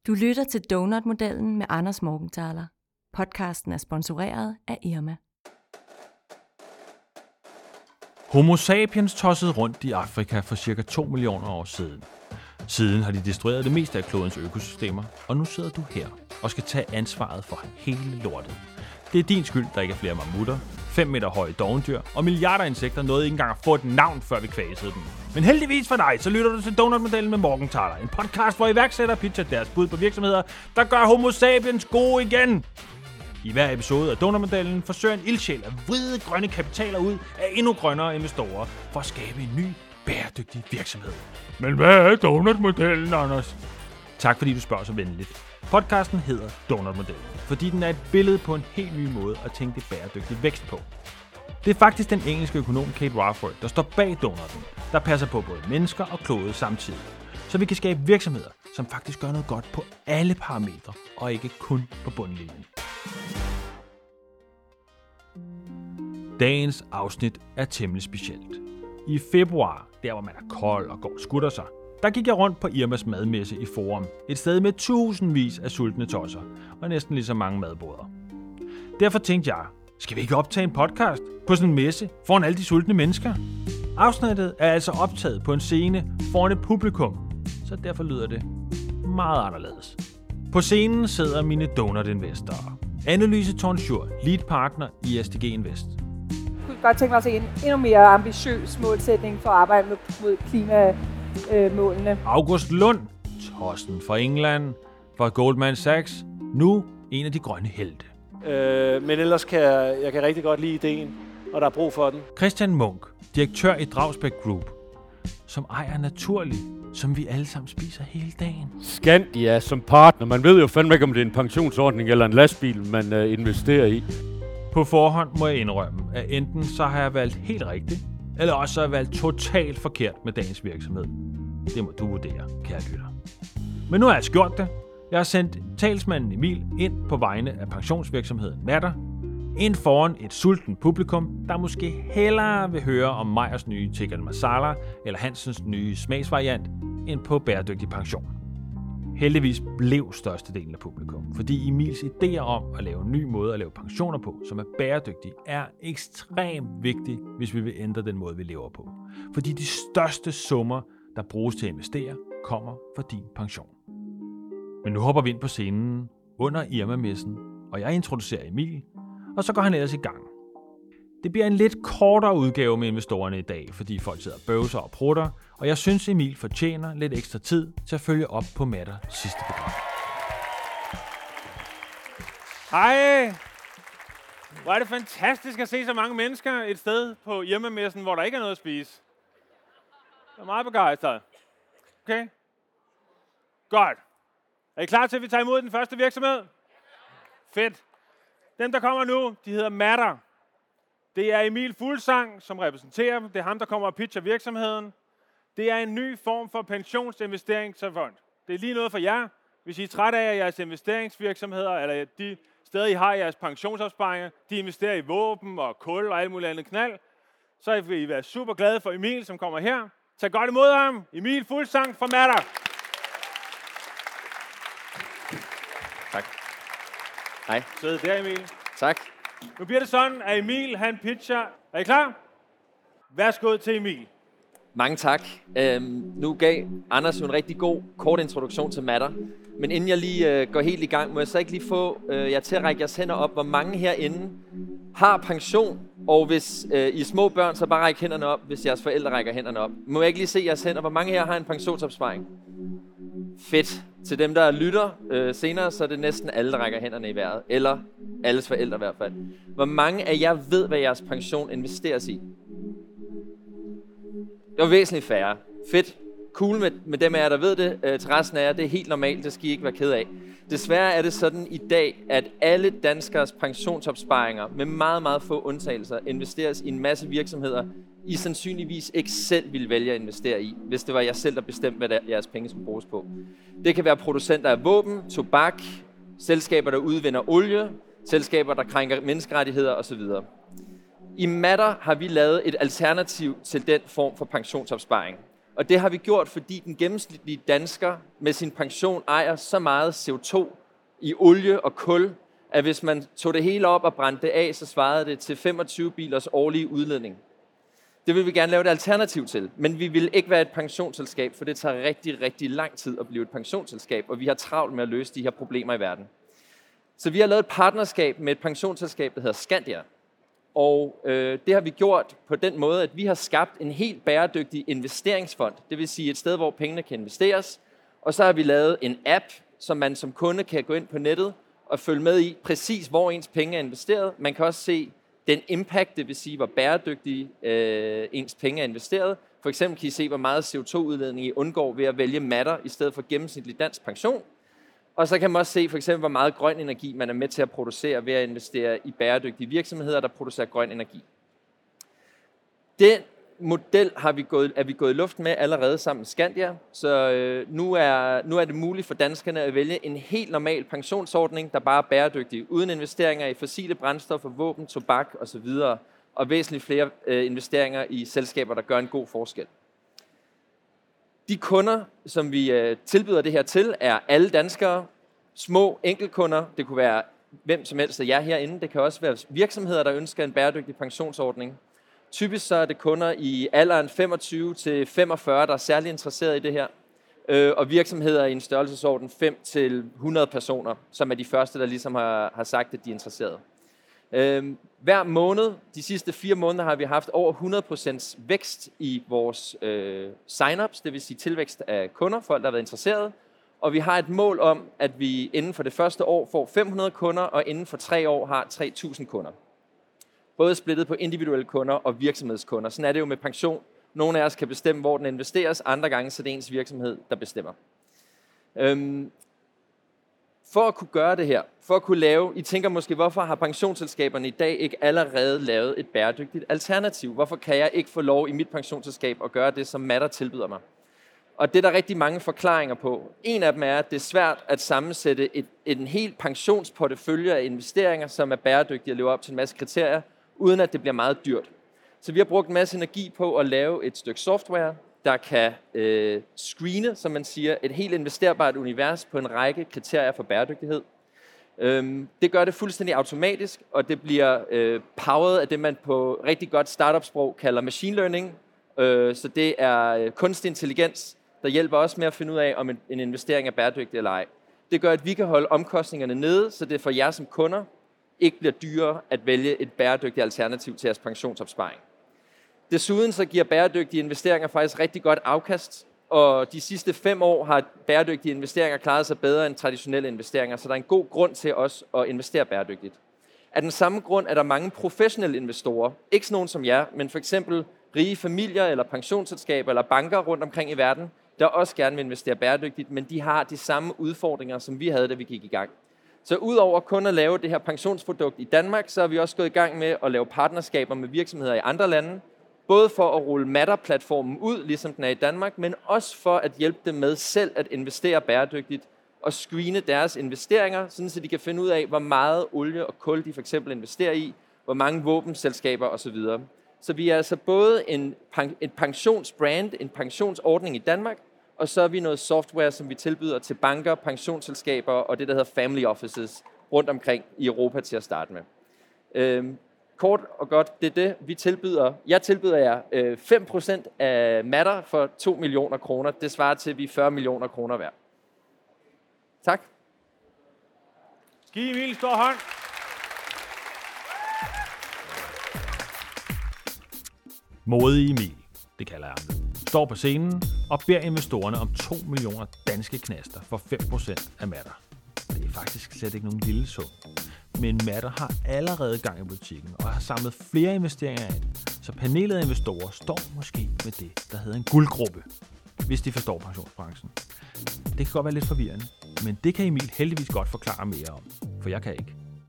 Du lytter til Donut-modellen med Anders Morgenthaler. Podcasten er sponsoreret af Irma. Homo sapiens tossede rundt i Afrika for ca. 2 millioner år siden. Siden har de destrueret det meste af klodens økosystemer, og nu sidder du her og skal tage ansvaret for hele lortet. Det er din skyld, der ikke er flere mammutter, 5 meter høje dovendyr og milliarder af insekter nåede ikke engang at få et navn, før vi kvæsede dem. Men heldigvis for dig, så lytter du til Donut-modellen med Morgenthaler, en podcast, hvor iværksættere pitcher deres bud på virksomheder, der gør Homo sapiens gode igen. I hver episode af Donut-modellen forsøger en ildsjæl at vride grønne kapitaler ud af endnu grønnere investorer for at skabe en ny, bæredygtig virksomhed. Men hvad er Donut-modellen, Anders? Tak fordi du spørger så venligt. Podcasten hedder Donut-modellen, fordi den er et billede på en helt ny måde at tænke bæredygtig vækst på. Det er faktisk den engelske økonom Kate Raworth, der står bag donutten, der passer på både mennesker og klode samtidig. Så vi kan skabe virksomheder, som faktisk gør noget godt på alle parametre, og ikke kun på bundlinjen. Dagens afsnit er temmelig specielt. I februar, der hvor man er kold og går og skutter sig, der gik jeg rundt på Irmas madmesse i Forum. Et sted med tusindvis af sultne tosser og næsten lige så mange madboder. Derfor tænkte jeg, skal vi ikke optage en podcast på sådan en messe foran alle de sultne mennesker? Afsnittet er altså optaget på en scene foran et publikum, så derfor lyder det meget anderledes. På scenen sidder mine donut-investorer. Anne-Louise Tornschur, lead partner i SDG Invest. Jeg kunne godt tænke mig at se en endnu mere ambitiøs målsætning for at arbejde mod klimamålene. August Lund, tossen fra England, fra Goldman Sachs, nu en af de grønne helte. Men ellers kan jeg rigtig godt lide ideen, og der er brug for den. Christian Munk, direktør i Dragsbæk Group, som ejer Naturlig, som vi alle sammen spiser hele dagen. Skandia som partner. Man ved jo fandme ikke, om det er en pensionsordning eller en lastbil, man investerer i. På forhånd må jeg indrømme, at enten så har jeg valgt helt rigtigt, eller også så har jeg valgt totalt forkert med dagens virksomhed. Det må du vurdere, kære lytter. Men nu har jeg gjort det. Jeg har sendt talsmanden Emil ind på vegne af pensionsvirksomheden Matter, ind foran et sulten publikum, der måske hellere vil høre om Meyers nye tikka masala eller Hansens nye smagsvariant, end på bæredygtig pension. Heldigvis blev størstedelen af publikum, fordi Emils idéer om at lave en ny måde at lave pensioner på, som er bæredygtig, er ekstremt vigtig, hvis vi vil ændre den måde, vi lever på. Fordi de største summer, der bruges til at investere, kommer fra din pension. Men nu hopper vi ind på scenen under Irma-messen, og jeg introducerer Emil, og så går han ellers i gang. Det bliver en lidt kortere udgave med investorerne i dag, fordi folk sidder og bøvser og prutter, og jeg synes Emil fortjener lidt ekstra tid til at følge op på Matter sidste program. Hej! Hvor er det fantastisk at se så mange mennesker et sted på Irma-messen, hvor der ikke er noget at spise. Jeg er meget begejstret. Okay? Godt. Er I klar til, at vi tager imod den første virksomhed? Fedt. Dem, der kommer nu, de hedder Matter. Det er Emil Fuglsang, som repræsenterer dem. Det er ham, der kommer og pitcher virksomheden. Det er en ny form for pensionsinvesteringsfond. Det er lige noget for jer. Hvis I er trætte af jeres investeringsvirksomheder, eller de steder, I har jeres pensionsopsparinger, de investerer i våben og kul og alt muligt andet knald, så vil I være super glade for Emil, som kommer her. Tag godt imod ham. Emil Fuglsang fra Matter. Tak. Hej. Sid der, Emil. Tak. Nu bliver det sådan, at Emil, han pitcher. Er I klar? Værsgo til Emil. Mange tak. Nu gav Anders jo en rigtig god, kort introduktion til Matter. Men inden jeg lige går helt i gang, må jeg så ikke lige få jer til at række jeres hænder op, hvor mange herinde har pension. Og hvis I er små børn, så bare række hænderne op, hvis jeres forældre rækker hænderne op. Må jeg ikke lige se jeres hænder? Hvor mange her har en pensionsopsparing? Fedt. Til dem, der lytter senere, så er det næsten alle, der rækker hænderne i vejret. Eller alles forældre i hvert fald. Hvor mange af jer ved, hvad jeres pension investeres i? Det var væsentligt færre. Fedt. Cool med dem af jer, der ved det. Til resten af jer, det er helt normalt. Det skal I ikke være ked af. Desværre er det sådan i dag, at alle danskers pensionsopsparinger, med meget, meget få undtagelser, investeres i en masse virksomheder, I sandsynligvis ikke selv ville vælge at investere i, hvis det var jer selv, der bestemte, hvad jeres penge skulle bruges på. Det kan være producenter af våben, tobak, selskaber, der udvinder olie, selskaber, der krænker menneskerettigheder osv. I Matter har vi lavet et alternativ til den form for pensionsopsparing. Og det har vi gjort, fordi den gennemsnitlige dansker med sin pension ejer så meget CO2 i olie og kul, at hvis man tog det hele op og brændte det af, så svarede det til 25 bilers årlige udledning. Det vil vi gerne lave et alternativ til, men vi vil ikke være et pensionsselskab, for det tager rigtig, rigtig lang tid at blive et pensionsselskab, og vi har travlt med at løse de her problemer i verden. Så vi har lavet et partnerskab med et pensionsselskab, der hedder Skandia. Og det har vi gjort på den måde, at vi har skabt en helt bæredygtig investeringsfond. Det vil sige et sted, hvor pengene kan investeres. Og så har vi lavet en app, som man som kunde kan gå ind på nettet og følge med i præcis, hvor ens penge er investeret. Man kan også se den impact, det vil sige, hvor bæredygtig ens penge er investeret. For eksempel kan I se, hvor meget CO2-udledning I undgår ved at vælge Matter i stedet for gennemsnitlig dansk pension. Og så kan man også se, for eksempel, hvor meget grøn energi man er med til at producere ved at investere i bæredygtige virksomheder, der producerer grøn energi. Den model er vi gået i luft med allerede sammen med Skandia, så nu er det muligt for danskerne at vælge en helt normal pensionsordning, der bare er bæredygtig, uden investeringer i fossile brændstoffer, våben, tobak osv., og væsentligt flere investeringer i selskaber, der gør en god forskel. De kunder, som vi tilbyder det her til, er alle danskere, små enkeltkunder. Det kunne være hvem som helst af jer herinde. Det kan også være virksomheder, der ønsker en bæredygtig pensionsordning. Typisk så er det kunder i alderen 25 til 45, der er særlig interesseret i det her. Og virksomheder i en størrelsesorden 5 til 100 personer, som er de første, der ligesom har sagt, at de er interesserede. Hver måned, de sidste 4 måneder, har vi haft over 100% vækst i vores sign-ups, det vil sige tilvækst af kunder, folk der har været interesserede. Og vi har et mål om, at vi inden for det første år får 500 kunder, og inden for 3 år har 3.000 kunder. Både splittet på individuelle kunder og virksomhedskunder. Sådan er det jo med pension. Nogle af os kan bestemme, hvor den investeres, andre gange så det er ens virksomhed, der bestemmer. For at kunne gøre det her, for at kunne lave, I tænker måske, hvorfor har pensionsselskaberne i dag ikke allerede lavet et bæredygtigt alternativ? Hvorfor kan jeg ikke få lov i mit pensionsselskab at gøre det, som Matter tilbyder mig? Og det er der rigtig mange forklaringer på. En af dem er, at det er svært at sammensætte en helt pensionsportefølje af investeringer, som er bæredygtige og lever op til en masse kriterier, uden at det bliver meget dyrt. Så vi har brugt en masse energi på at lave et stykke software, der kan screene, som man siger, et helt investerbart univers på en række kriterier for bæredygtighed. Det gør det fuldstændig automatisk, og det bliver powered af det, man på rigtig godt startup-sprog kalder machine learning. Så det er kunstig intelligens, der hjælper os med at finde ud af, om en investering er bæredygtig eller ej. Det gør, at vi kan holde omkostningerne nede, så det for jer som kunder ikke bliver dyrere at vælge et bæredygtigt alternativ til jeres pensionsopsparing. Desuden så giver bæredygtige investeringer faktisk rigtig godt afkast, og de sidste 5 år har bæredygtige investeringer klaret sig bedre end traditionelle investeringer, så der er en god grund til også at investere bæredygtigt. Af den samme grund er der mange professionelle investorer, ikke sådan nogen som jer, men for eksempel rige familier eller pensionsselskaber eller banker rundt omkring i verden, der også gerne vil investere bæredygtigt, men de har de samme udfordringer, som vi havde, da vi gik i gang. Så udover kun at lave det her pensionsprodukt i Danmark, så har vi også gået i gang med at lave partnerskaber med virksomheder i andre lande, både for at rulle Matter-platformen ud, ligesom den er i Danmark, men også for at hjælpe dem med selv at investere bæredygtigt og screene deres investeringer, sådan så de kan finde ud af, hvor meget olie og kul de for eksempel investerer i, hvor mange våbenselskaber osv. Så vi er altså både et pensionsbrand, en pensionsordning i Danmark, og så er vi noget software, som vi tilbyder til banker, pensionsselskaber og det, der hedder family offices rundt omkring i Europa til at starte med. Kort og godt, det er det, vi tilbyder. Jeg tilbyder jer 5% af Matter for 2 millioner kroner. Det svarer til, at vi er 40 millioner kroner værd. Tak. Giv Emil stor hånd. Modige Emil, det kalder jeg ham, står på scenen og beder investorerne om 2 millioner danske knaster for 5% af Matter. Det er faktisk slet ikke nogen lille sum. Men Matter har allerede gang i butikken og har samlet flere investeringer ind, så panelet af investorer står måske med det, der hedder en guldgruppe, hvis de forstår pensionsbranchen. Det kan godt være lidt forvirrende, men det kan Emil heldigvis godt forklare mere om, for jeg kan ikke.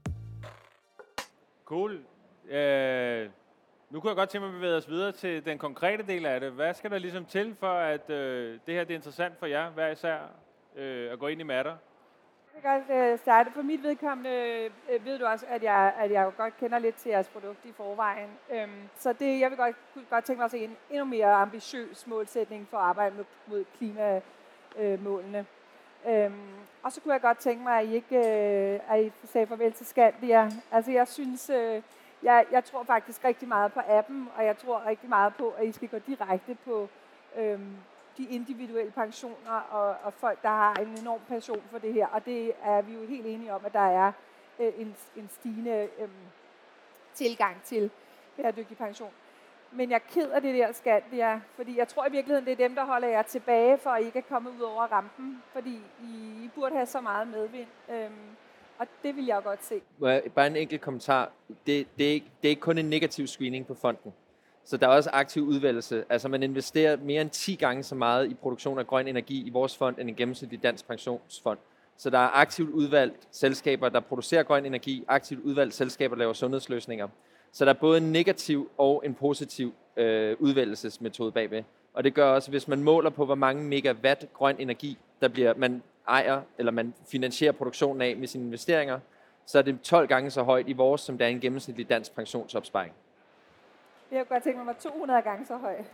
Cool. Nu kunne jeg godt tænke mig at bevæge os videre til den konkrete del af det. Hvad skal der ligesom til for, at det her det er interessant for jer hver især at gå ind i Matter? Jeg kan godt starte. For mit vedkommende ved du også, at jeg jo godt kender lidt til jeres produkt i forvejen. Så jeg vil godt tænke mig at se en endnu mere ambitiøs målsætning for at arbejde mod klimamålene. Og så kunne jeg godt tænke mig, at I sagde farvel til Skandia. Altså jeg synes, jeg tror faktisk rigtig meget på appen, og jeg tror rigtig meget på, at I skal gå direkte på de individuelle pensioner og folk, der har en enorm passion for det her. Og det er vi jo helt enige om, at der er en stigende tilgang til bæredygtig pension. Men jeg er ked af det der Skandia, fordi jeg tror i virkeligheden, det er dem, der holder jer tilbage, for at I ikke er kommet ud over rampen. Fordi I burde have så meget medvind, og det vil jeg godt se. Bare en enkelt kommentar. Det er ikke kun en negativ screening på fonden. Så der er også aktiv udvælgelse. Altså man investerer mere end 10 gange så meget i produktion af grøn energi i vores fond, end en gennemsnitlig dansk pensionsfond. Så der er aktivt udvalgt selskaber, der producerer grøn energi, aktivt udvalgt selskaber, der laver sundhedsløsninger. Så der er både en negativ og en positiv udvælgelsesmetode bagved. Og det gør også, hvis man måler på, hvor mange megawatt grøn energi, man ejer, eller man finansierer produktionen af med sine investeringer, så er det 12 gange så højt i vores, som det er en gennemsnitlig dansk pensionsopsparing. Jeg kunne godt tænke mig 200 gange så højt.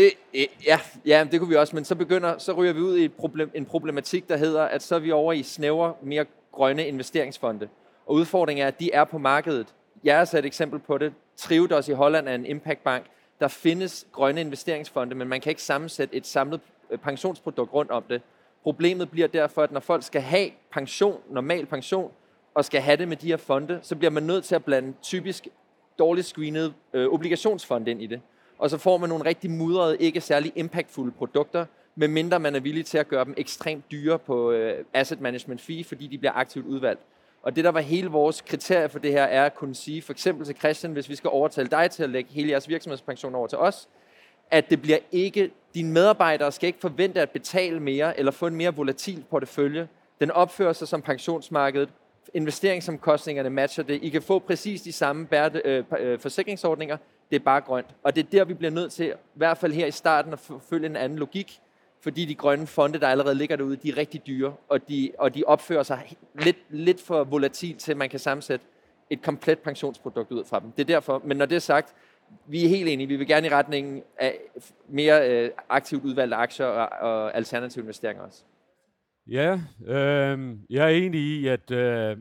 Det kunne vi også, men så ryger vi ud i en problematik, der hedder, at så er vi over i snævre, mere grønne investeringsfonde. Og udfordringen er, at de er på markedet. Jeg har sat et eksempel på det. Triodos i Holland er en impactbank. Der findes grønne investeringsfonde, men man kan ikke sammensætte et samlet pensionsprodukt rundt om det. Problemet bliver derfor, at når folk skal have normal pension, og skal have det med de her fonde, så bliver man nødt til at blande typisk dårligt screenede obligationsfonde ind i det. Og så får man nogle rigtig mudrede, ikke særlig impactfulde produkter, medmindre man er villig til at gøre dem ekstremt dyre på asset management fee, fordi de bliver aktivt udvalgt. Og det, der var hele vores kriterie for det her, er at kunne sige, for eksempel til Christian, hvis vi skal overtale dig til at lægge hele jeres virksomhedspension over til os, at det bliver ikke, dine medarbejdere skal ikke forvente at betale mere, eller få en mere volatil portefølje. Den opfører sig som pensionsmarkedet. Investeringsomkostningerne matcher det. I kan få præcis de samme forsikringsordninger. Det er bare grønt. Og det er der, vi bliver nødt til, i hvert fald her i starten, at følge en anden logik. Fordi de grønne fonde, der allerede ligger derude, de er rigtig dyre. Og de opfører sig lidt for volatilt til, at man kan sammensætte et komplet pensionsprodukt ud fra dem. Det er derfor. Men når det er sagt, vi er helt enige. Vi vil gerne i retningen af mere aktivt udvalgte aktier og alternative investeringer også. Ja, jeg er enig i, at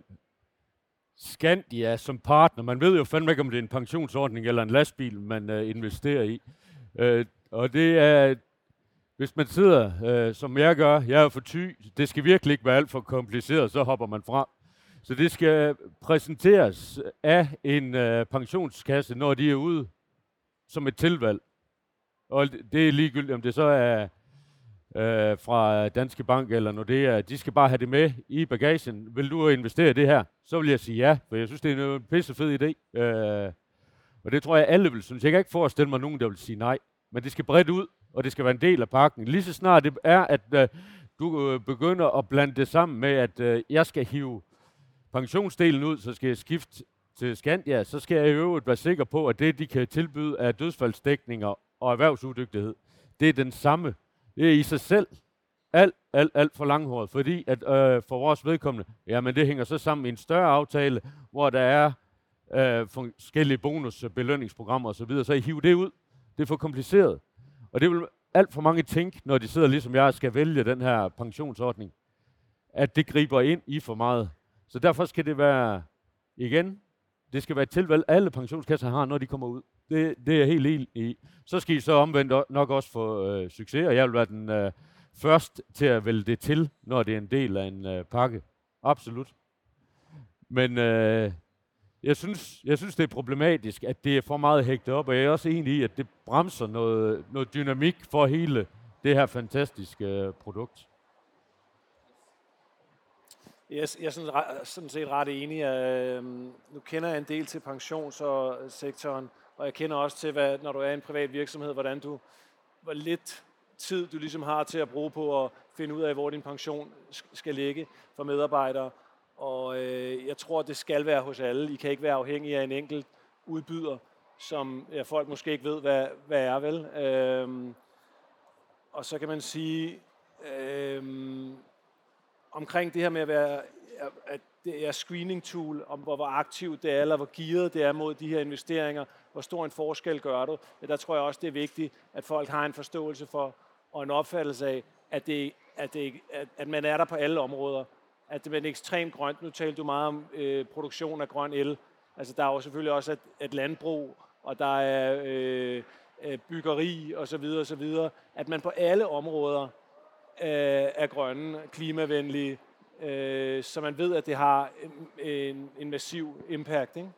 Skandia som partner, man ved jo fandme ikke, om det er en pensionsordning eller en lastbil, man investerer i. Og det er, hvis man sidder, som jeg gør, jeg er for Thy, det skal virkelig ikke være alt for kompliceret, så hopper man fra. Så det skal præsenteres af en pensionskasse, når de er ude som et tilvalg. Og det er ligegyldigt, om det så er fra Danske Bank eller Nordea, de skal bare have det med i bagagen. Vil du investere i det her? Så vil jeg sige ja, for jeg synes, det er en pissefed idé. Og det tror jeg, alle vil synes. Jeg kan ikke forestille mig nogen, der vil sige nej. Men det skal bredt ud, og det skal være en del af pakken. Lige så snart det er, at du begynder at blande det sammen med, at jeg skal hive pensionsdelen ud, så skal jeg skifte til Skandia, så skal jeg i øvrigt være sikker på, at det, de kan tilbyde af dødsfaldsdækninger og erhvervsudygtighed, det er den samme. Det er i sig selv alt for langhåret, fordi at for vores vedkommende, jamen det hænger så sammen i en større aftale, hvor der er forskellige bonus, belønningsprogrammer osv., så I hiver det ud. Det er for kompliceret. Og det vil alt for mange tænke, når de sidder ligesom jeg skal vælge den her pensionsordning, at det griber ind i for meget. Så derfor skal det være, igen, det skal være et tilvalg, alle pensionskasser har, når de kommer ud. Det er jeg helt enig i. Så skal I så omvendt nok også få succes, og jeg vil være den først til at vælge det til, når det er en del af en pakke. Absolut. Men jeg synes, det er problematisk, at det er for meget hægtet op, og jeg er også enig i, at det bremser noget dynamik for hele det her fantastiske produkt. Jeg er sådan set ret enig. Nu kender jeg en del til pensionssektoren, og jeg kender også til, når du er i en privat virksomhed, hvor lidt tid du ligesom har til at bruge på at finde ud af, hvor din pension skal ligge for medarbejdere. Og jeg tror, det skal være hos alle. I kan ikke være afhængige af en enkelt udbyder, som folk måske ikke ved, hvad er vel. Og så kan man sige, omkring det her med at være at det er screening tool, om hvor aktivt det er, eller hvor gearet det er mod de her investeringer, hvor stor en forskel gør du. Men der tror jeg også, det er vigtigt, at folk har en forståelse for, og en opfattelse af, at man er der på alle områder. At det er ekstremt grønt. Nu talte du meget om produktion af grøn el. Altså der er jo selvfølgelig også et landbrug, og der er byggeri og så videre, at man på alle områder er grønne, klimavenlige, så man ved, at det har en massiv impact, ikke?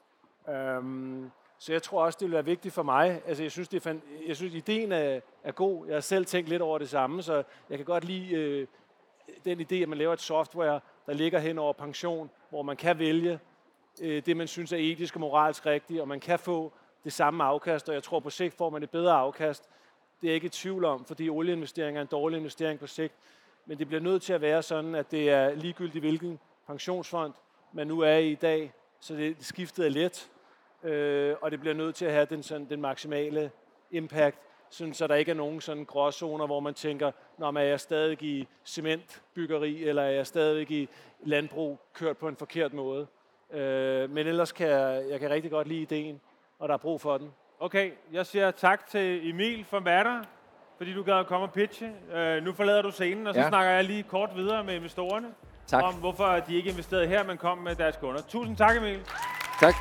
Så jeg tror også, det vil være vigtigt for mig. Altså jeg synes ideen er god. Jeg har selv tænkt lidt over det samme, så jeg kan godt lide den idé, at man laver et software, der ligger hen over pension, hvor man kan vælge det, man synes er etisk og moralsk rigtigt, og man kan få det samme afkast, og jeg tror på sigt får man et bedre afkast. Det er jeg ikke i tvivl om, fordi olieinvestering er en dårlig investering på sigt, men det bliver nødt til at være sådan, at det er ligegyldigt, hvilken pensionsfond man nu er i dag, så det skiftet er let, og det bliver nødt til at have den maksimale impact, sådan, så der ikke er nogen sådan gråzoner, hvor man tænker, når man er jeg stadig i cementbyggeri, eller er jeg stadig i landbrug kørt på en forkert måde. Men ellers kan jeg rigtig godt lide ideen, og der er brug for den. Okay, jeg siger tak til Emil fra Matter, fordi du gad at komme og pitche. Nu forlader du scenen, og så snakker jeg lige kort videre med investorerne. Tak. Om hvorfor de ikke investerede her, men kom med deres kunder. Tusind tak, Emil. Tak.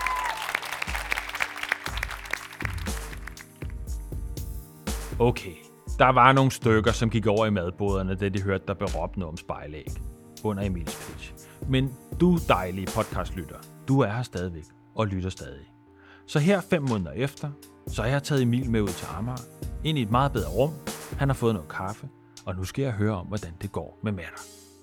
Okay, der var nogle stykker, som gik over i madboderne, da de hørte, der blev råbt noget om spejlæg under Emils pitch. Men du dejlige podcastlytter, du er her stadigvæk og lytter stadig. Så her 5 måneder efter, så har jeg taget Emil med ud til Amager, ind i et meget bedre rum. Han har fået noget kaffe, og nu skal jeg høre om, hvordan det går med Matter.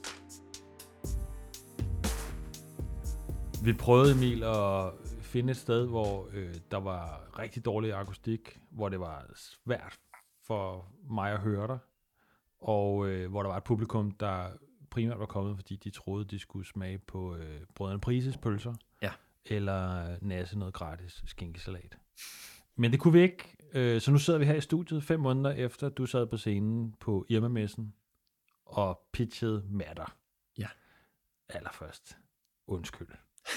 Vi prøvede, Emil, at finde et sted, hvor der var rigtig dårlig akustik, hvor det var svært for mig at høre dig, og hvor der var et publikum, der primært var kommet, fordi de troede, de skulle smage på Brødrene Prises pølser, eller nasse noget gratis skinkesalat. Men det kunne vi ikke, så nu sidder vi her i studiet 5 måneder efter, du sad på scenen på Irma-messen og pitchede Matter. Ja. Allerførst, undskyld.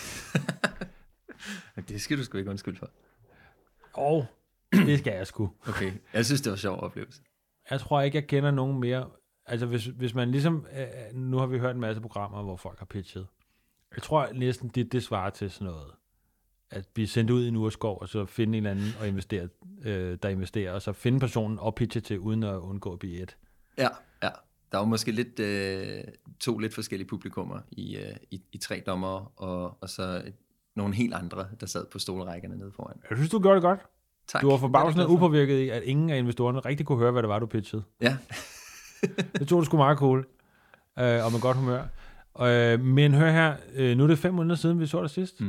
Det skal du sgu ikke undskylde for. Og det skal jeg sgu. Okay, jeg synes, det var en sjov oplevelse. Jeg tror ikke, jeg kender nogen mere. Altså, hvis man ligesom... nu har vi hørt en masse programmer, hvor folk har pitchet. Jeg tror næsten, det svarer til sådan noget. At blive sendt ud i en urskov, og så finde en eller anden, og investere, der investerer, og så finde personen og pitche til, uden at undgå at blive et. Ja. Der var måske to lidt forskellige publikummer i 3 dommere, og så nogle helt andre, der sad på stolrækkerne nede foran. Jeg synes, du gjorde det godt. Tak. Du var forbavsende upåvirket i, at ingen af investorerne rigtig kunne høre, hvad det var, du pitchede. Ja. Det tog du sgu meget cool, og med godt humør. Men hør her, nu er det 5 måneder siden, vi så dig sidst.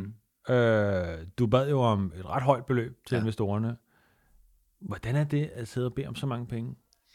Du bad jo om et ret højt beløb til investorerne. Hvordan er det at sidde og bede om så mange penge?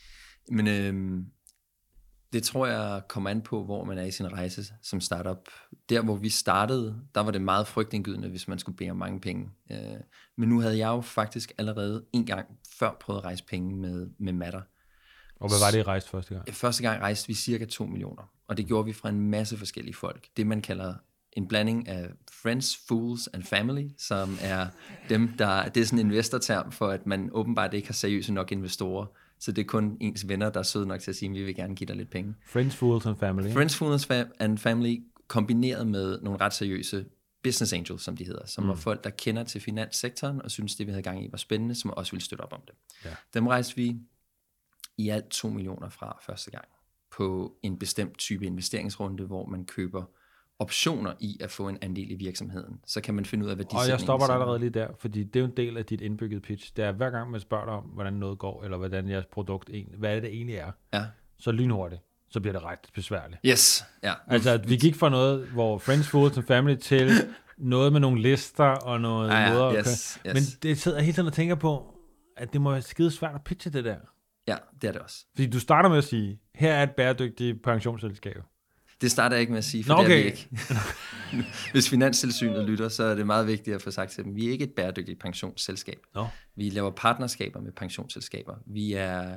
Men det tror jeg kommer an på, hvor man er i sin rejse som startup. Der, hvor vi startede, der var det meget frygtindgydende, hvis man skulle bede om mange penge. Men nu havde jeg jo faktisk allerede en gang før prøvet at rejse penge med Matter. Og hvad var det, I rejste første gang? Første gang rejste vi cirka 2 millioner, og det gjorde vi fra en masse forskellige folk. Det, man kalder en blanding af friends, fools and family, som er dem, det er sådan en investorterm for, at man åbenbart ikke har seriøse nok investorer. Så det er kun ens venner, der er søde nok til at sige, at vi vil gerne give dig lidt penge. Friends, fools and family. Friends, fools and family kombineret med nogle ret seriøse business angels, som de hedder, som var folk, der kender til finanssektoren og synes, det vi havde gang i var spændende, som også ville støtte op om det. Ja. Dem rejste vi i alt 2 millioner fra første gang på en bestemt type investeringsrunde, hvor man køber optioner i at få en andel i virksomheden. Så kan man finde ud af, hvad de... Og jeg stopper dig allerede lige der, fordi det er jo en del af dit indbyggede pitch. Det er hver gang, man spørger dig om, hvordan noget går, eller hvordan jeres produkt egentlig, hvad det egentlig er, så lynhurtigt, så bliver det ret besværligt. Yes, ja. Altså, at vi gik fra noget, hvor friends, fools and family, til noget med nogle lister og noget måder. Yes. Men det sidder jeg hele tiden og tænker på, at det må være skide svært at pitche det der. Ja, det er det også. Fordi du starter med at sige, her er et bæredygtigt pensionsselskab. Det starter jeg ikke med at sige, for det er vi ikke. Hvis Finanstilsynet lytter, så er det meget vigtigt at få sagt til dem, vi er ikke et bæredygtigt pensionsselskab. Vi laver partnerskaber med pensionsselskaber. Vi er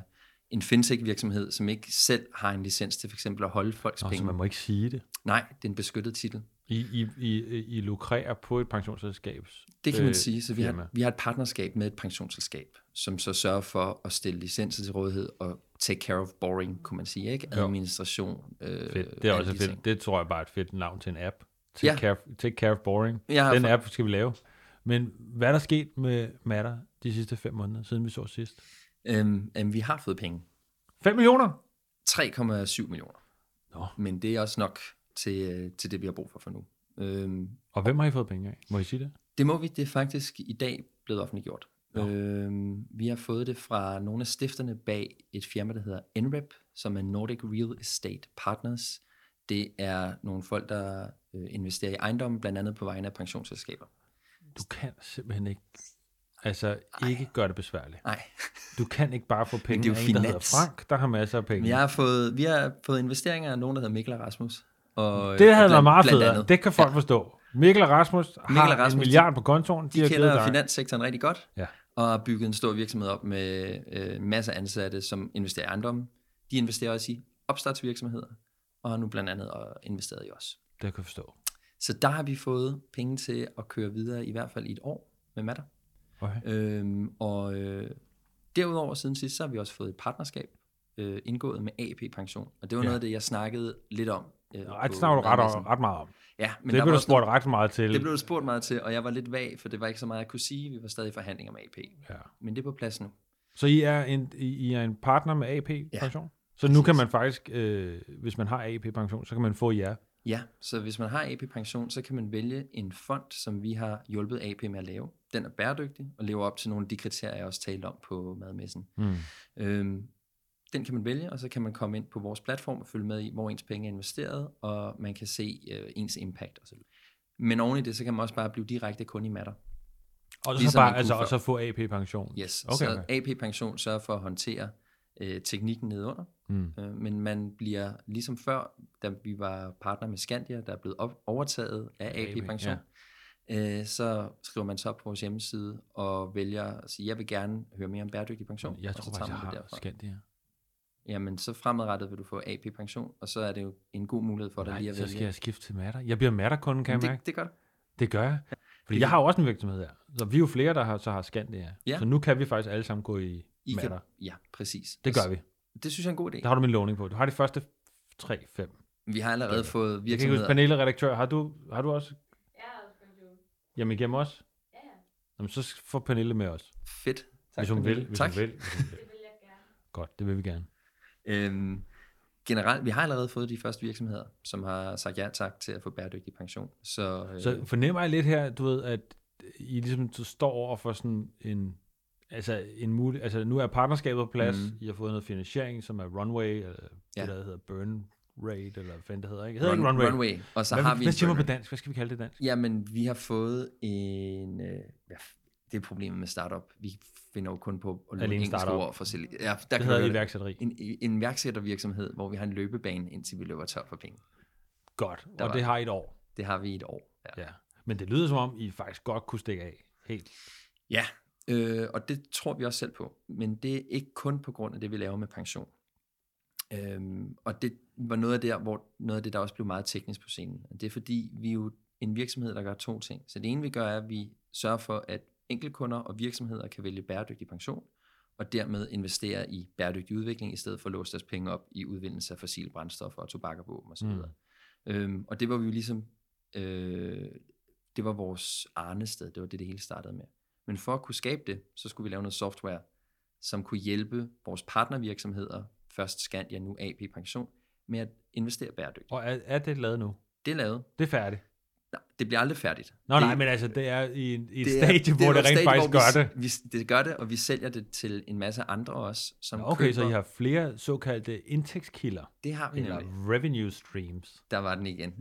en fintech-virksomhed, som ikke selv har en licens til for eksempel at holde folks penge. Så man må ikke sige det? Nej, det er en beskyttet titel. I lukrerer på et pensionsselskab? Det kan man sige. Så vi har et partnerskab med et pensionsselskab, som så sørger for at stille licenser til rådighed og take care of boring, kunne man sige, ikke? Administration. Fedt. Det er også fedt. Det tror jeg bare er et fedt navn til en app. Take care of boring. Den app skal vi lave. Men hvad er der sket med Matter de sidste 5 måneder, siden vi så sidst? Vi har fået penge. 5 millioner? 3,7 millioner. Men det er også nok til det, vi har brug for nu. Og hvem har I fået penge af? Må I sige det? Det må vi. Det er faktisk i dag blevet offentliggjort. Vi har fået det fra nogle af stifterne bag et firma, der hedder NREP, som er Nordic Real Estate Partners. Det er nogle folk, der investerer i ejendom, blandt andet på vegne af pensionsselskaber. Du kan simpelthen ikke gøre det besværligt. Nej. Du kan ikke bare få penge af en, der hedder Frank, der har masser af penge. Vi har fået investeringer af nogen, der hedder Mikkel og Rasmus. Og det havde været meget federe. Det kan folk forstå. Mikkel og Rasmus har Rasmus, 1 milliard på kontoen. De kender finanssektoren rigtig godt, ja. Og har bygget en stor virksomhed op med masser af ansatte, som investerer i ejendomme. De investerer også i opstartsvirksomheder, og har nu blandt andet investeret i os. Det kan jeg forstå. Så der har vi fået penge til at køre videre, i hvert fald i 1 år med Matter. Okay. Derudover siden sidst, så har vi også fået et partnerskab indgået med AP Pension. Og det var noget af det, jeg snakkede lidt om. Ret meget om. Ja, men det blev du spurgt ret meget til. Det blev du spurgt meget til, og jeg var lidt vag, for det var ikke så meget, jeg kunne sige. Vi var stadig i forhandlinger med AP. Ja. Men det er på plads nu. Så I er en partner med AP Pension? Ja, så nu kan man faktisk, hvis man har AP Pension, så kan man få jer? Ja, så hvis man har AP Pension, så kan man vælge en fond, som vi har hjulpet AP med at lave. Den er bæredygtig og lever op til nogle af de kriterier, jeg også talte om på madmessen. Den kan man vælge, og så kan man komme ind på vores platform og følge med i, hvor ens penge er investeret, og man kan se ens impact osv. Men oven i det, så kan man også bare blive direkte kunde i Matter. Og så bare og så få AP Pension? Yes, okay. Så AP Pension sørger for at håndtere teknikken nedunder, men man bliver ligesom før, da vi var partner med Skandia, der er blevet overtaget af AP Pension, så skriver man så op på vores hjemmeside og vælger at sige, jeg vil gerne høre mere om bæredygtig pension. Jeg tror faktisk, jeg har Skandia. Jamen, så fremadrettet vil du få AP Pension, og så er det jo en god mulighed for dig lige at vælge. Så skal jeg skifte til Matter. Jeg bliver Matter-kunden, kan jeg mærke. Det gør du. Det gør jeg. Fordi jeg har jo også en virksomhed her. Så vi er jo flere, der har Skandia. Ja. Så nu kan vi faktisk alle sammen gå i Matter. Ja, præcis. Det gør vi. Det synes jeg er en god idé. Der har du min lovning på. Du har de første 3-5. Vi har allerede fået virksomheder. Panelredaktør, har du også? Ja, jamen igennem os? Ja. Jamen, så får Pernille med os. Fedt. Tak, hvis hun vil. Tak. Det vil jeg gerne. Godt, det vil vi gerne. Generelt, vi har allerede fået de første virksomheder, som har sagt ja tak til at få bæredygtig pension. Så fornemmer jeg lidt her, du ved, at I ligesom står over for sådan en mulig, altså nu er partnerskabet på plads, I har fået noget finansiering, som er Runway, eller det der hedder Burn Rate, eller hvad det hedder, ikke? Hedder ikke Runway. Og så har vi hvad siger man på dansk? Hvad skal vi kalde det dansk? Jamen, vi har fået en... det er problemet med startup. Vi finder jo kun på at lave engelske ord for selv. Ja, det hedder iværksætteri. En iværksættervirksomhed, hvor vi har en løbebane, indtil vi løber tør for penge. Godt, og det har I 1 år. Det har vi 1 år, ja. Men det lyder som om, I faktisk godt kunne stikke af. Helt. Ja, og det tror vi også selv på. Men det er ikke kun på grund af det, vi laver med pension. Og det var noget af det, der også blev meget teknisk på scenen. Det er fordi, vi er jo en virksomhed, der gør 2 ting. Så det ene, vi gør, er, at vi sørger for, at enkeltkunder og virksomheder kan vælge bæredygtig pension, og dermed investere i bæredygtig udvikling, i stedet for at låse deres penge op i udvindelse af fossile brændstoffer og tobak og våben osv. Og det var vi jo ligesom, det var vores arnested, det var det hele startede med. Men for at kunne skabe det, så skulle vi lave noget software, som kunne hjælpe vores partnervirksomheder, først Skandia, nu AP Pension, med at investere bæredygtigt. Og er det lavet nu? Det er lavet. Det er færdigt? Nej, det bliver aldrig færdigt. Nej, men altså, det er i et stadie, hvor det rent faktisk gør det. Det gør det, og vi sælger det til en masse andre også, som okay, så I har flere såkaldte indtægtskilder? Det har vi nemlig. Eller revenue streams? Der var den igen.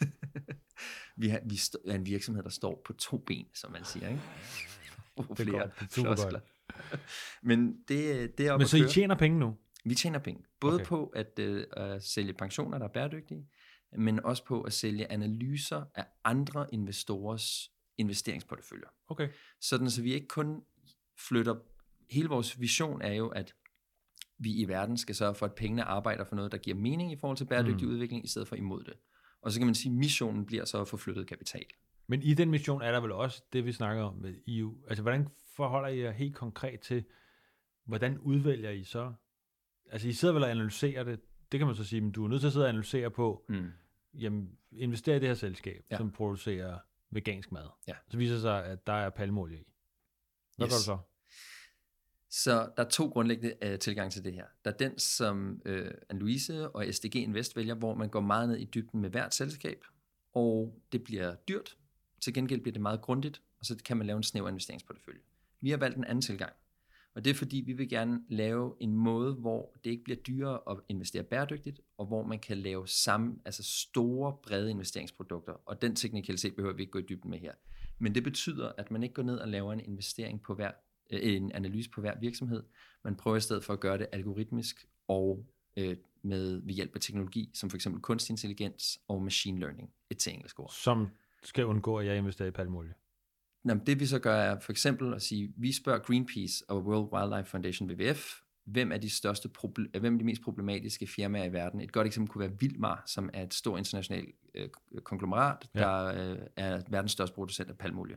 vi er en virksomhed, der står på 2 ben, som man siger, ikke? Det er super godt. Men det er men så I tjener penge nu? Vi tjener penge. Både på at sælge pensioner, der er bæredygtige, men også på at sælge analyser af andre investorers investeringsporteføljer. Okay. Sådan så vi ikke kun flytter... Hele vores vision er jo, at vi i verden skal sørge for, at pengene arbejder for noget, der giver mening i forhold til bæredygtig udvikling, i stedet for imod det. Og så kan man sige, at missionen bliver så at få flyttet kapital. Men i den mission er der vel også det, vi snakker om med EU. Altså, hvordan forholder I jer helt konkret til, hvordan udvælger I så? Altså, I sidder vel og analyserer det. Det kan man så sige, men du er nødt til at sidde og analysere på, jamen, investere i det her selskab, som producerer vegansk mad. Ja. Så viser det sig, at der er palmeolie i. Hvad gør du så? Så der er 2 grundlæggende tilgange til det her. Der er den, som Anne-Louise og SDG Invest vælger, hvor man går meget ned i dybden med hvert selskab, og det bliver dyrt. Til gengæld bliver det meget grundigt, og så kan man lave en snæver investeringsportefølje. Vi har valgt en anden tilgang, og det er fordi, vi vil gerne lave en måde, hvor det ikke bliver dyrere at investere bæredygtigt, og hvor man kan lave store, brede investeringsprodukter, og den teknikalitet behøver vi ikke gå i dybden med her. Men det betyder, at man ikke går ned og laver en investering på en analyse på hver virksomhed. Man prøver i stedet for at gøre det algoritmisk og ved hjælp af teknologi, som for eksempel kunstig intelligens og machine learning, et til engelsk ord. Som skal undgå, at jeg investerer i palmeolie? Det vi så gør er for eksempel at sige, vi spørger Greenpeace og World Wildlife Foundation WWF, hvem er de mest problematiske firmaer i verden. Et godt eksempel kunne være Wilmar, som er et stort internationalt konglomerat, der er verdens største producent af palmeolie.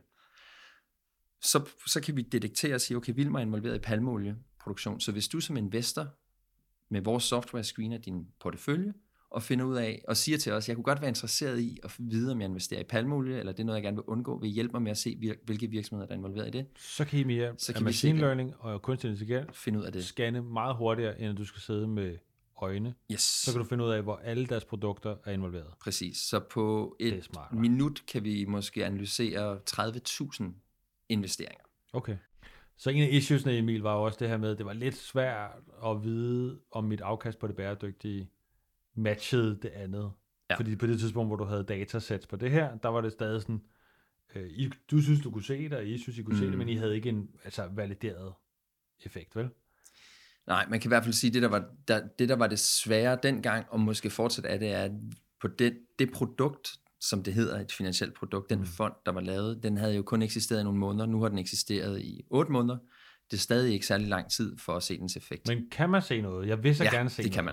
Så kan vi detektere og sige, okay, Wilmar er involveret i palmeolieproduktion, så hvis du som investor med vores software screener din portefølje, og finder ud af, og siger til os, jeg kunne godt være interesseret i at vide, om jeg investerer i palmeolie, eller det er noget, jeg gerne vil undgå, vil hjælpe mig med at se, hvilke virksomheder, der er involveret i det. Så kan I mere af machine learning og kunstig intelligens finde ud af det. Scanne meget hurtigere, end at du skal sidde med øjne. Yes. Så kan du finde ud af, hvor alle deres produkter er involveret. Præcis. Så på et minut kan vi måske analysere 30.000 investeringer. Okay. Så en af issuesne, Emil, var også det her med, at det var lidt svært at vide, om mit afkast på det bæredygtige matchede det andet. Ja. Fordi på det tidspunkt, hvor du havde datasets på det her, der var det stadig sådan, du synes, du kunne se det, og I synes, I kunne se det, men I havde ikke en valideret effekt, vel? Nej, man kan i hvert fald sige, det der var det svære dengang, og måske fortsat er det, at på det produkt, som det hedder, et finansielt produkt, den fond, der var lavet, den havde jo kun eksisteret i nogle måneder, nu har den eksisteret i 8 måneder. Det er stadig ikke særlig lang tid for at se dens effekt. Men kan man se noget? Jeg vil så gerne se det noget.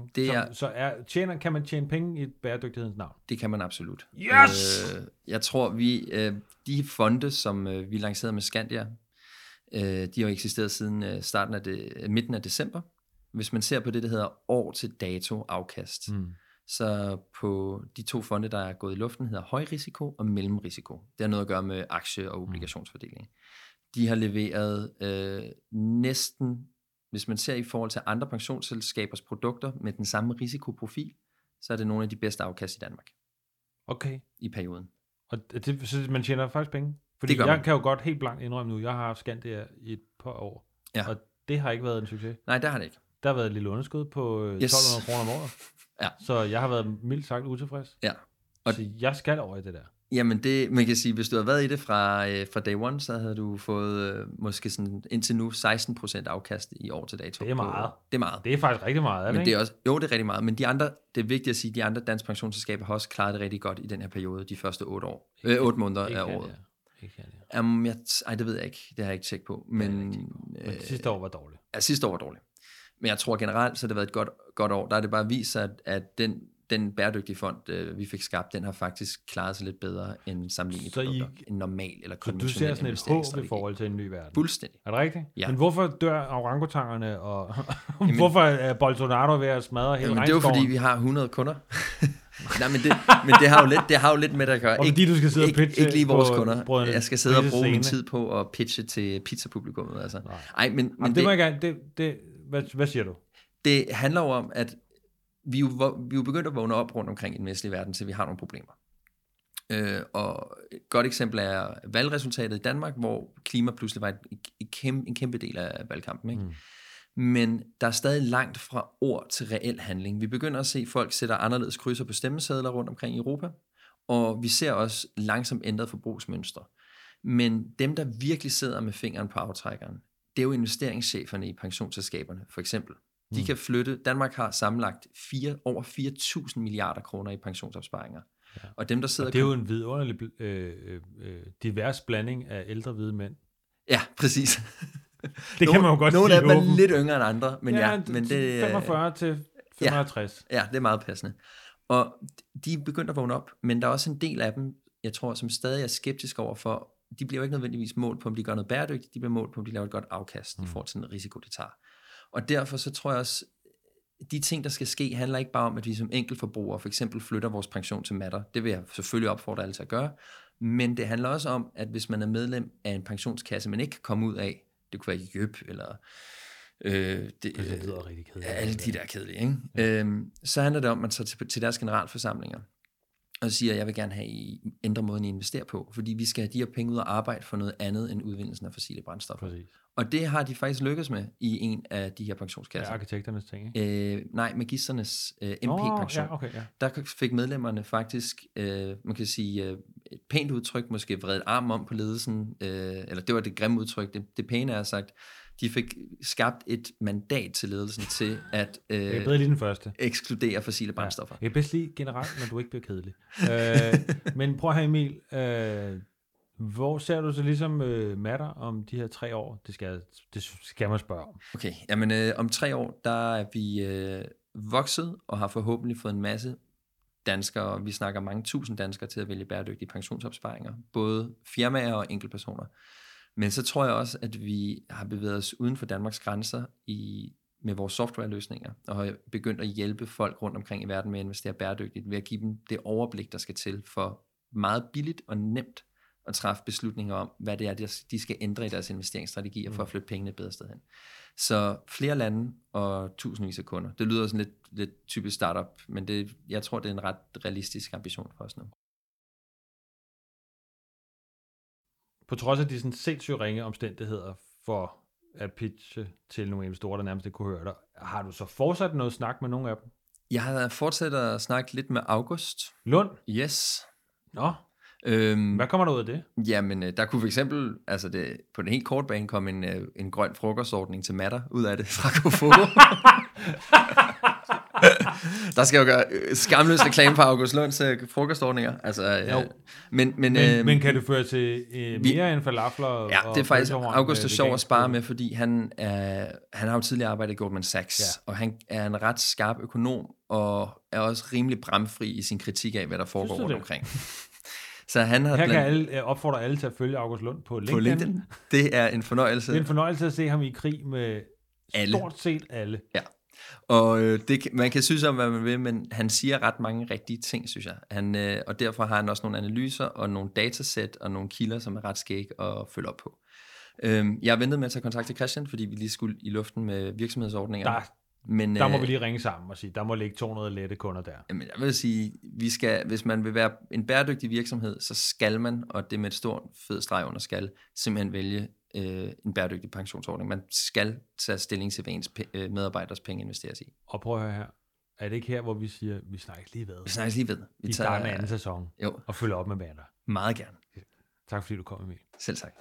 Kan man. Kan man tjene penge i bæredygtighedens navn? Det kan man absolut. Yes! Jeg tror, de fonde, som vi lancerede med Skandia, de har eksisteret siden midten af december. Hvis man ser på det, der hedder år til dato afkast, så på de 2 fonde, der er gået i luften, hedder højrisiko og mellemrisiko. Det har noget at gøre med aktie- og obligationsfordeling. De har leveret næsten, hvis man ser i forhold til andre pensionsselskabers produkter med den samme risikoprofil, så er det nogle af de bedste afkast i Danmark. Okay. I perioden. Og så man tjener faktisk penge? Fordi jeg kan jo godt helt blankt indrømme nu, jeg har haft Skandia i et par år, og det har ikke været en succes. Nej, det har det ikke. Der har været et lille underskud på 1.200 kroner om året. Ja. Så jeg har været mildt sagt utilfreds. Ja. Og så jeg skal over i det der. Jamen man kan sige, hvis du havde været i det fra day one, så havde du fået måske sådan indtil nu 16% afkast i år til dato. Det er meget. Det er meget. Det er faktisk rigtig meget, men det er også, jo, det er rigtig meget. Men det er vigtigt at sige, at de andre danske pensionsselskaber har også klaret det rigtig godt i den her periode, de første 8 måneder af året. Det ved jeg ikke. Det har jeg ikke tjekket på. Men sidste år var dårligt. Ja, sidste år var dårligt. Men jeg tror generelt, så har det været et godt år. Der er det bare vist sig, at den bæredygtige fond, vi fik skabt, den har faktisk klaret sig lidt bedre end sammenlignelige produkter. En normal eller konventionel investeringsstrategi. Så du ser sådan et håb i forhold til en ny verden? Fuldstændig. Er det rigtigt? Ja. Men hvorfor dør orangutangerne, og hvorfor er Bolsonaro ved at smadre hele regnskoven? Det er jo fordi, vi har 100 kunder. Nej, men det har jo lidt med det at gøre. Og fordi du skal sidde og pitche ikke lige vores kunder. Jeg skal sidde og bruge min tid på at pitche til pizzapublikummet. Altså. Men det må jeg gerne. Hvad siger du? Det handler jo om, at vi er jo begyndt at vågne op rundt omkring i den vestlige verden, så vi har nogle problemer. Og et godt eksempel er valgresultatet i Danmark, hvor klima pludselig var en kæmpe del af valgkampen. Ikke? Men der er stadig langt fra ord til reel handling. Vi begynder at se, at folk sætter anderledes krydser på stemmesedler rundt omkring i Europa, og vi ser også langsomt ændret forbrugsmønstre. Men dem, der virkelig sidder med fingeren på aftrækkeren, det er jo investeringscheferne i pensionsselskaberne, for eksempel. De kan flytte. Danmark har sammenlagt over 4.000 milliarder kroner i pensionsopsparinger. Ja. Og dem, der sidder... Og det er jo en vidunderlig divers blanding af ældre hvide mænd. Ja, præcis. Det kan man jo godt sige. Nogle af dem er lidt yngre end andre, men men det 45 til 55. Ja, det er meget passende. Og de er begyndt at vågne op, men der er også en del af dem, jeg tror, som stadig er skeptiske overfor. De bliver jo ikke nødvendigvis målt på, om de gør noget bæredygtigt, de bliver målt på, om de laver et godt afkast i forhold til den risiko, de tager. Og derfor så tror jeg også, de ting, der skal ske, handler ikke bare om, at vi som enkeltforbrugere for eksempel flytter vores pension til Matter. Det vil jeg selvfølgelig opfordre alle til at gøre. Men det handler også om, at hvis man er medlem af en pensionskasse, man ikke kan komme ud af, det kunne være Jøb eller det lyder rigtig kedeligt. Alle de der kedelige, ikke? Ja. Så handler det om, at man så til deres generalforsamlinger og siger, at jeg vil gerne have, I ændre måden, I investerer på, fordi vi skal have de her penge ud og arbejde for noget andet end udvindelsen af fossile brændstoffer. Præcis. Og det har de faktisk lykkes med i en af de her pensionskasser. Ja, arkitekternes ting, ikke? Nej, magisternes MP-pension. Ja, okay, ja. Der fik medlemmerne faktisk, man kan sige, et pænt udtryk, måske vredet arm om på ledelsen, eller det var det grimme udtryk, det pæne er sagt, de fik skabt et mandat til ledelsen til at det er bedre lige den første. Ekskludere fossile brændstoffer. Jeg er bedst lige generelt, når du ikke bliver kedelig. Men prøv at have Emil, hvor ser du så ligesom Matter om de her 3 år? Det skal man spørge om. Okay, jamen om 3 år, der er vi vokset og har forhåbentlig fået en masse danskere, vi snakker mange tusind danskere til at vælge bæredygtige pensionsopsparinger, både firmaer og enkeltpersoner. Men så tror jeg også, at vi har bevæget os uden for Danmarks grænser med vores softwareløsninger, og har begyndt at hjælpe folk rundt omkring i verden med at investere bæredygtigt, ved at give dem det overblik, der skal til for meget billigt og nemt at træffe beslutninger om, hvad det er, de skal ændre i deres investeringsstrategier for at flytte pengene et bedre sted hen. Så flere lande og tusindvis af kunder. Det lyder sådan lidt typisk startup, men jeg tror, det er en ret realistisk ambition for os nu. På trods af de sådan sindssygt ringe omstændigheder for at pitche til nogle investorer, der nærmest ikke kunne høre dig, har du så fortsat noget snak med nogle af dem? Jeg har fortsat at snakke lidt med August Lund? Yes. Nå. Hvad kommer der ud af det? Jamen, der kunne for eksempel, på den helt korte bane, komme en grøn frokostordning til Matter ud af det fra Kofogo. Der skal jo gøre skamløs reklame på August Lunds frokostordninger. Men kan det føre til mere end falafler? Ja, det er faktisk August er sjov at spare med, fordi han har jo tidligere arbejdet i Goldman Sachs, og han er en ret skarp økonom, og er også rimelig bramfri i sin kritik af, hvad der foregår rundt omkring. Så han har kan opfordre alle til at følge August Lund på LinkedIn. Det er en fornøjelse. Det er en fornøjelse at se ham i krig med stort set alle. Ja. Og man kan synes om, hvad man vil, men han siger ret mange rigtige ting, synes jeg. Og derfor har han også nogle analyser og nogle datasæt og nogle kilder, som er ret skæg at følge op på. Jeg har ventet med at tage kontakt til Christian, fordi vi lige skulle i luften med virksomhedsordninger. Der må vi lige ringe sammen og sige, der må ligge 200 lette kunder der. Jamen, jeg vil sige, hvis man vil være en bæredygtig virksomhed, så skal man, og det med et stort fed streg under skal, simpelthen vælge en bæredygtig pensionsordning. Man skal tage stilling til, hvad ens medarbejders penge investeres i. Og prøv at høre her. Er det ikke her, hvor vi siger, vi snakkes lige ved? Vi snakkes lige ved. Vi tager en anden sæson. Jo. Og følger op med Matter. Meget gerne. Tak fordi du kom, Emil. Selv tak.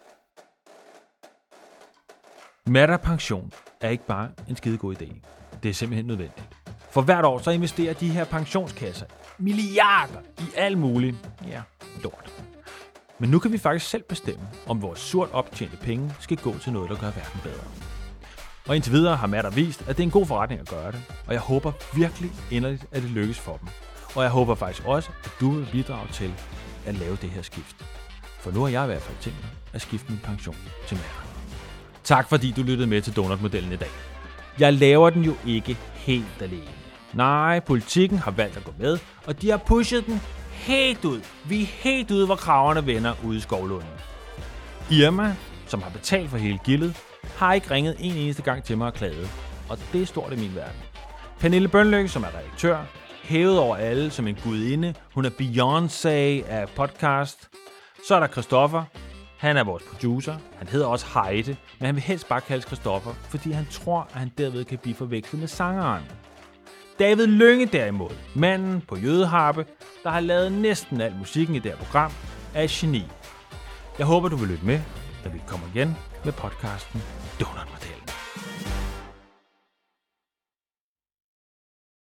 Matter Pension er ikke bare en skidegod idé. Det er simpelthen nødvendigt. For hvert år så investerer de her pensionskasser milliarder i alt muligt. Ja, lort. Men nu kan vi faktisk selv bestemme, om vores surt optjente penge skal gå til noget, der gør verden bedre. Og indtil videre har Matter vist, at det er en god forretning at gøre det, og jeg håber virkelig inderligt, at det lykkes for dem. Og jeg håber faktisk også, at du vil bidrage til at lave det her skift. For nu har jeg i hvert fald tænkt mig at skifte min pension til Matter. Tak fordi du lyttede med til Donut-modellen i dag. Jeg laver den jo ikke helt alene. Nej, politikken har valgt at gå med, og de har pushet den helt ud. Vi er helt ude, hvor kraverne vender ude i Skovlunden. Irma, som har betalt for hele gildet, har ikke ringet en eneste gang til mig og klaget. Og det er stort i min verden. Pernille Bønlykke, som er redaktør, hævet over alle som en gudinde. Hun er Beyoncé af podcast. Så er der Christoffer. Han er vores producer. Han hedder også Heide, men han vil helst bare kaldes Christoffer, fordi han tror, at han derved kan blive forvekslet med sangeren. David Lynge derimod, manden på jødeharpe, der har lavet næsten al musikken i det her program, er et geni. Jeg håber, du vil lytte med, når vi kommer igen med podcasten Donut-modellen.